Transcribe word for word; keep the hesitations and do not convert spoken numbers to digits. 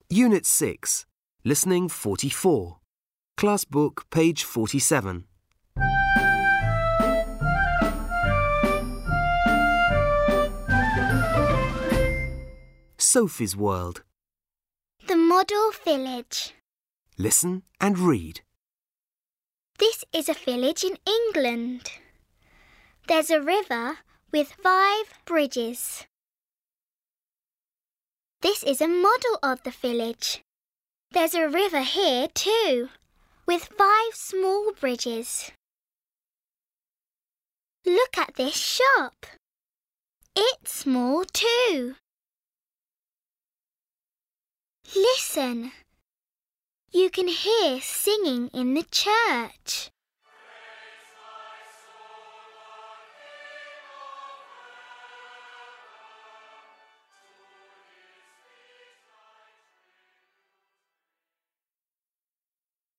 Unit six, Listening forty-four. Class book, page forty-seven. Sophie's World. The Model Village. Listen and read. This is a village in England. There's a river with five bridges. This is a model of the village. There's a river here too, with five small bridges. Look at this shop. It's small too. Listen. You can hear singing in the church.